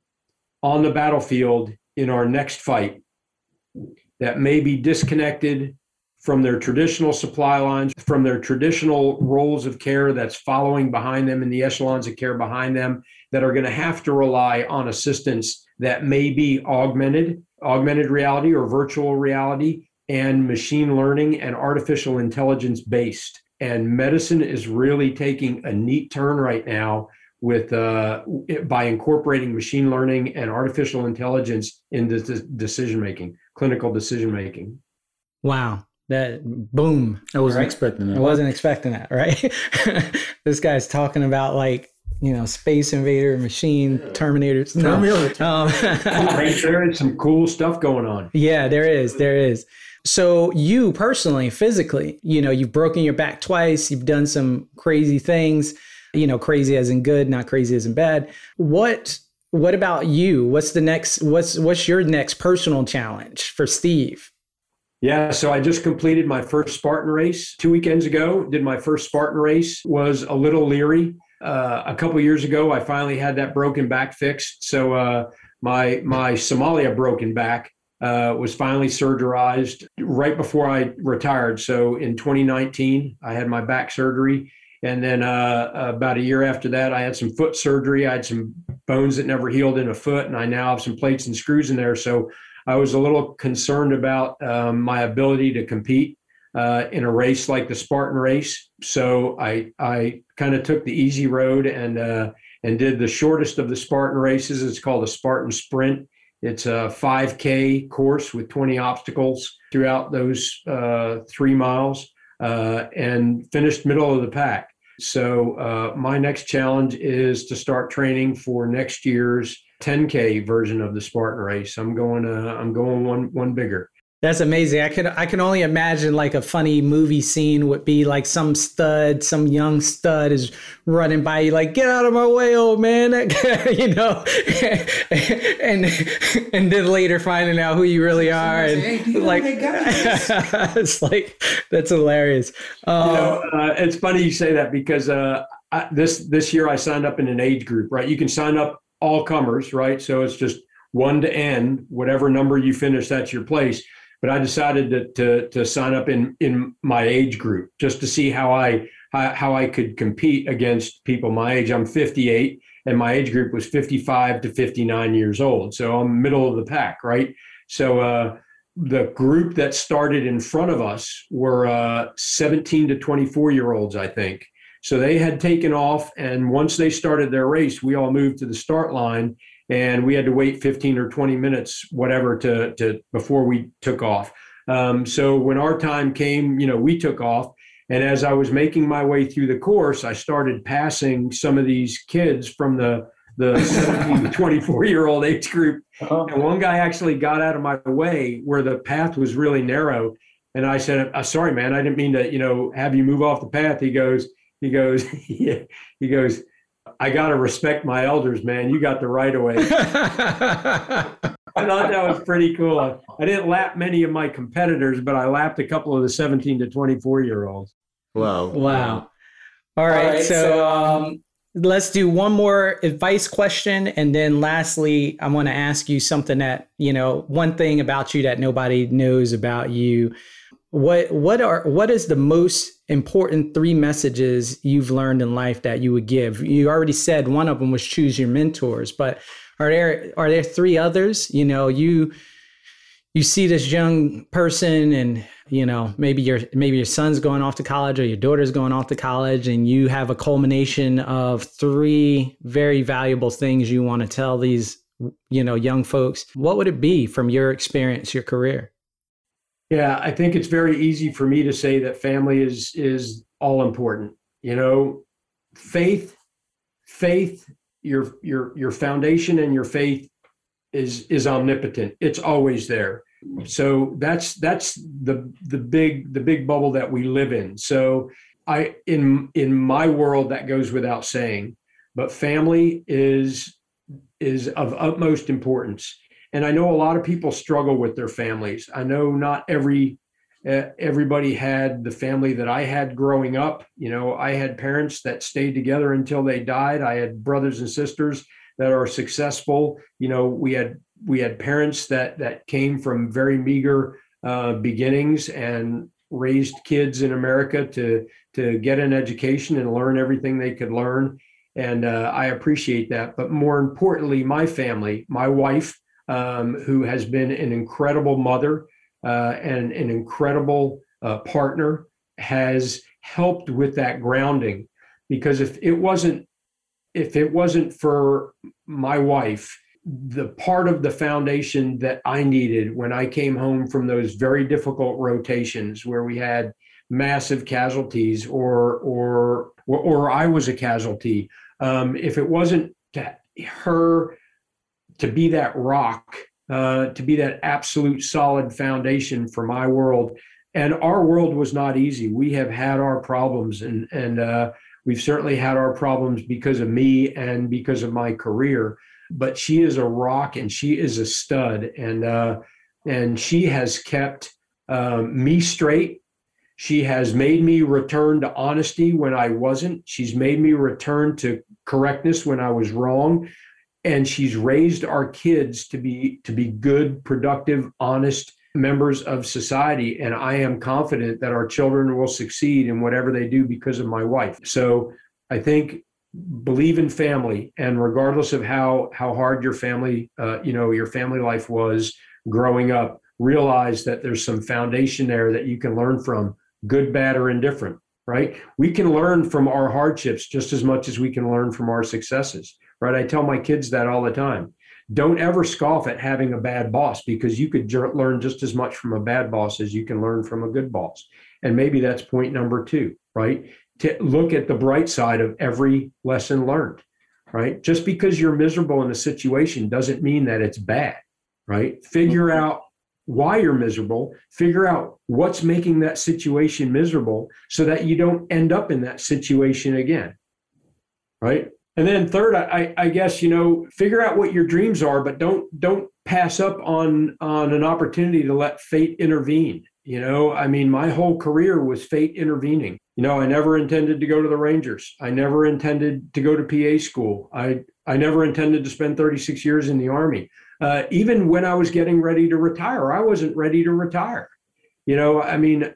on the battlefield in our next fight that may be disconnected from their traditional supply lines, from their traditional roles of care that's following behind them in the echelons of care behind them, that are going to have to rely on assistance that may be augmented, augmented reality or virtual reality, and machine learning and artificial intelligence based. And medicine is really taking a neat turn right now with uh, by incorporating machine learning and artificial intelligence into decision making, clinical decision making. Wow. That boom. I wasn't right? expecting that. I wasn't expecting that, right? This guy's talking about like, you know, Space Invader, machine, Terminators. No. Um, there is some cool stuff going on. Yeah, there is. There is. So you personally, physically, you know, you've broken your back twice. You've done some crazy things, you know, crazy as in good, not crazy as in bad. What What about you? What's the next, what's what's your next personal challenge for Steve? Yeah, so I just completed my first Spartan race two weekends ago. Did my first Spartan race, was a little leery. Uh, a couple years ago, I finally had that broken back fixed. So uh, my my Somalia broken back uh, was finally surgerized right before I retired. So in twenty nineteen, I had my back surgery. And then uh, about a year after that, I had some foot surgery. I had some bones that never healed in a foot, and I now have some plates and screws in there. So I was a little concerned about um, my ability to compete uh, in a race like the Spartan race. So I I kind of took the easy road and uh, and did the shortest of the Spartan races. It's called a Spartan Sprint. It's a five K course with twenty obstacles throughout those uh, three miles uh, and finished middle of the pack. So uh, my next challenge is to start training for next year's ten K version of the Spartan race. I'm going uh, I'm going one one bigger. That's amazing. I can I can only imagine like a funny movie scene would be like some stud, some young stud is running by you like, get out of my way, old man, you know, and and then later finding out who you really are, and hey, you know, like it's like that's hilarious. Um, you know, uh, it's funny you say that because uh, I, this this year I signed up in an age group. Right, you can sign up all comers, right? So it's just one to N, whatever number you finish, that's your place. But I decided to, to to sign up in in my age group just to see how I how, how I could compete against people my age. I'm fifty-eight, and my age group was fifty-five to fifty-nine years old. So I'm middle of the pack, right? So uh, the group that started in front of us were uh, seventeen to twenty-four year olds, I think. So they had taken off, and once they started their race, we all moved to the start line. And we had to wait fifteen or twenty minutes, whatever, to, to before we took off. Um, so when our time came, you know, we took off. And as I was making my way through the course, I started passing some of these kids from the, the seventeen to twenty-four year old age group. Uh-huh. And one guy actually got out of my way where the path was really narrow. And I said, uh, sorry, man, I didn't mean to, you know, have you move off the path. He goes, he goes, he goes, I got to respect my elders, man. You got the right of way. I thought that was pretty cool. I, I didn't lap many of my competitors, but I lapped a couple of the seventeen to twenty-four year olds. Wow. Wow. All right. All right so, so um, let's do one more advice question. And then lastly, I want to ask you something that, you know, one thing about you that nobody knows about you. What what are what is the most important three messages you've learned in life that you would give? You already said one of them was choose your mentors, but are there are there three others? You know, you you see this young person, and you know maybe your maybe your son's going off to college or your daughter's going off to college, and you have a culmination of three very valuable things you want to tell these you know young folks. What would it be from your experience, your career? Yeah, I think it's very easy for me to say that family is is all important. You know, faith, faith, your your your foundation and your faith is is omnipotent. It's always there. So that's that's the the big the big bubble that we live in. So I in in my world that goes without saying, but family is is of utmost importance. And I know a lot of people struggle with their families. I know not every uh, everybody had the family that I had growing up. You know, I had parents that stayed together until they died. I had brothers and sisters that are successful. You know, we had we had parents that that came from very meager uh, beginnings and raised kids in America to to get an education and learn everything they could learn. And uh, I appreciate that. But more importantly, my family, my wife, um, who has been an incredible mother uh, and an incredible uh, partner, has helped with that grounding. Because if it wasn't if it wasn't for my wife, the part of the foundation that I needed when I came home from those very difficult rotations where we had massive casualties or or or, or I was a casualty, um, if it wasn't to her to be that rock, uh, to be that absolute solid foundation for my world, and our world was not easy. We have had our problems, and and uh, we've certainly had our problems because of me and because of my career. But she is a rock and she is a stud, and uh, and she has kept um, me straight. She has made me return to honesty when I wasn't. She's made me return to correctness when I was wrong, and she's raised our kids to be to be good, productive, honest members of society. And I am confident that our children will succeed in whatever they do because of my wife. So I think believe in family, and regardless of how how hard your family, uh, you know, your family life was growing up, realize that there's some foundation there that you can learn from, good, bad, or indifferent, right? We can learn from our hardships just as much as we can learn from our successes, right? I tell my kids that all the time. Don't ever scoff at having a bad boss, because you could j- learn just as much from a bad boss as you can learn from a good boss. And maybe that's point number two, right? To look at the bright side of every lesson learned, right? Just because you're miserable in a situation doesn't mean that it's bad, right? Figure out why you're miserable, figure out what's making that situation miserable so that you don't end up in that situation again, right? And then third, I, I guess, you know, figure out what your dreams are, but don't don't pass up on on an opportunity to let fate intervene. You know, I mean, my whole career was fate intervening. You know, I never intended to go to the Rangers. I never intended to go to P A school. I I never intended to spend thirty-six years in the Army. Uh, even when I was getting ready to retire, I wasn't ready to retire. You know, I mean,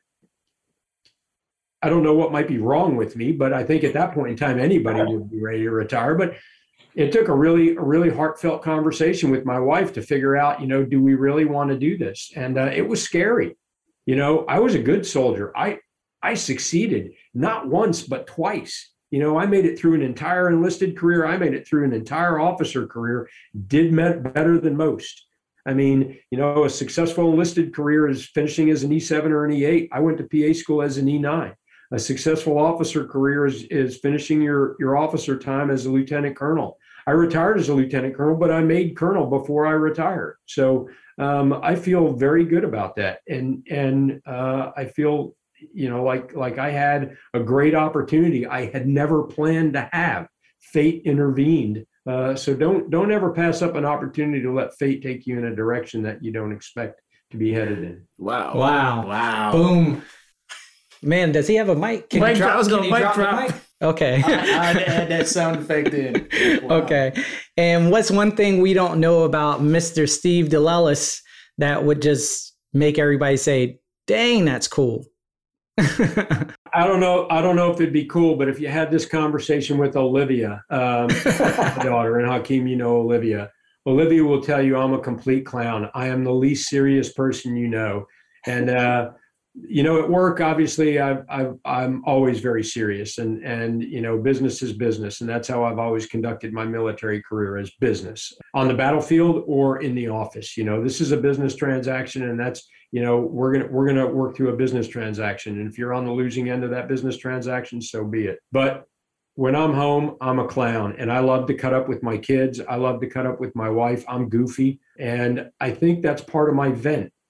I don't know what might be wrong with me, but I think at that point in time, anybody would be ready to retire. But it took a really, a really heartfelt conversation with my wife to figure out, you know, do we really want to do this? And uh, it was scary. You know, I was a good soldier. I I succeeded not once, but twice. You know, I made it through an entire enlisted career. I made it through an entire officer career, did met better than most. I mean, you know, a successful enlisted career is finishing as an E seven or an E eight. I went to P A school as an E nine. A successful officer career is, is finishing your, your officer time as a lieutenant colonel. I retired as a lieutenant colonel, but I made colonel before I retired. So um, I feel very good about that. And, and uh, I feel, you know, like, like I had a great opportunity I had never planned to have. Fate intervened. Uh, so don't, don't ever pass up an opportunity to let fate take you in a direction that you don't expect to be headed in. Wow. Wow. Wow. Boom. Man, does he have a mic? Can Mic you drop, drop. I was can gonna you mic drop the drop. mic? Okay. I, I had to add that sound effect in. Wow. Okay. And what's one thing we don't know about Mister Steve DeLellis that would just make everybody say, dang, that's cool? I don't know. I don't know if it'd be cool, but if you had this conversation with Olivia, um, my daughter, and Hakeem, you know Olivia, Olivia will tell you I'm a complete clown. I am the least serious person you know. And, uh, you know, at work, obviously, I've, I've, I'm always very serious, and, and, you know, business is business. And that's how I've always conducted my military career, as business on the battlefield or in the office. You know, this is a business transaction, and that's, you know, we're going to, we're going to work through a business transaction. And if you're on the losing end of that business transaction, so be it. But when I'm home, I'm a clown, and I love to cut up with my kids. I love to cut up with my wife. I'm goofy. And I think that's part of my vent.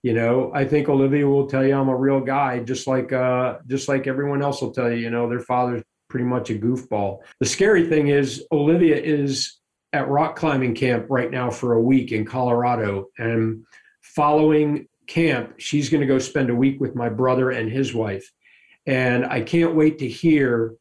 You know, I think Olivia will tell you I'm a real guy, just like uh, just like everyone else will tell you. You know, their father's pretty much a goofball. The scary thing is Olivia is at rock climbing camp right now for a week in Colorado, and following camp, she's going to go spend a week with my brother and his wife. And I can't wait to hear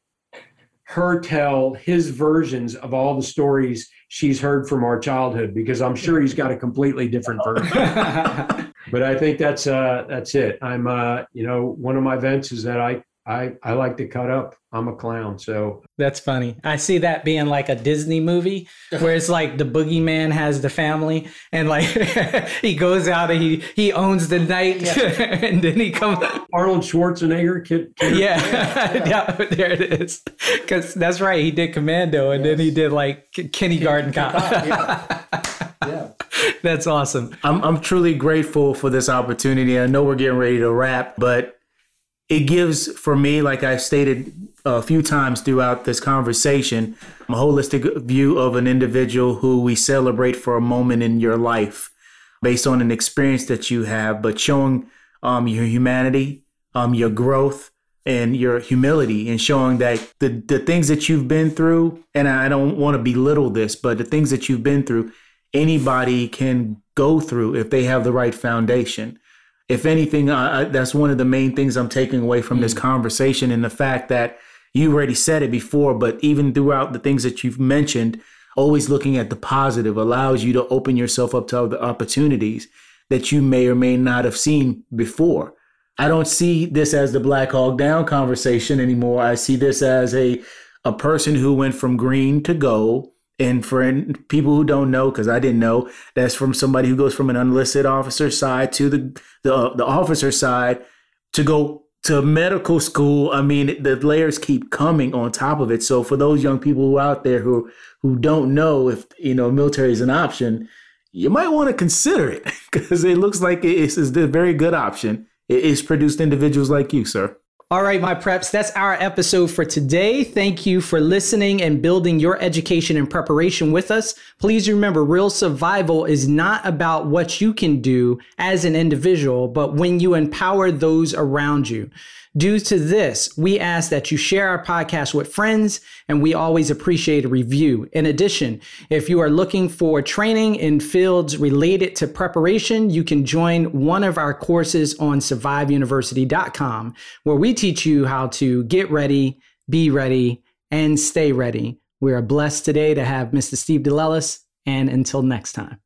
her tell his versions of all the stories she's heard from our childhood, because I'm sure he's got a completely different version. But I think that's uh, that's it. I'm, uh, you know, one of my vents is that I, I, I like to cut up. I'm a clown. So that's funny. I see that being like a Disney movie where it's like the boogeyman has the family and like he goes out and he, he owns the night yeah. and then he comes. Arnold Schwarzenegger. Kid, kid. Yeah. Yeah. yeah, there it is. Because that's right. He did Commando and yes. then he did like Kindergarten Cop. Yeah. yeah. That's awesome. I'm I'm truly grateful for this opportunity. I know we're getting ready to wrap, but it gives, for me, like I stated a few times throughout this conversation, a holistic view of an individual who we celebrate for a moment in your life based on an experience that you have, but showing um, your humanity, um, your growth, and your humility, and showing that the, the things that you've been through, and I don't want to belittle this, but the things that you've been through, anybody can go through if they have the right foundation. If anything, uh, that's one of the main things I'm taking away from mm. this conversation, and the fact that you already said it before, but even throughout the things that you've mentioned, always looking at the positive allows you to open yourself up to other opportunities that you may or may not have seen before. I don't see this as the Black Hawk Down conversation anymore. I see this as a, a person who went from green to gold. And for people who don't know, because I didn't know, that's from somebody who goes from an enlisted officer side to the, the the officer side to go to medical school. I mean, the layers keep coming on top of it. So for those young people who are out there who who don't know if, you know, military is an option, you might want to consider it, because it looks like it's, it's a very good option. It's produced individuals like you, sir. All right, my preps, that's our episode for today. Thank you for listening and building your education and preparation with us. Please remember, real survival is not about what you can do as an individual, but when you empower those around you. Due to this, we ask that you share our podcast with friends, and we always appreciate a review. In addition, if you are looking for training in fields related to preparation, you can join one of our courses on survive university dot com, where we teach you how to get ready, be ready, and stay ready. We are blessed today to have Mister Steve DeLellis, and until next time.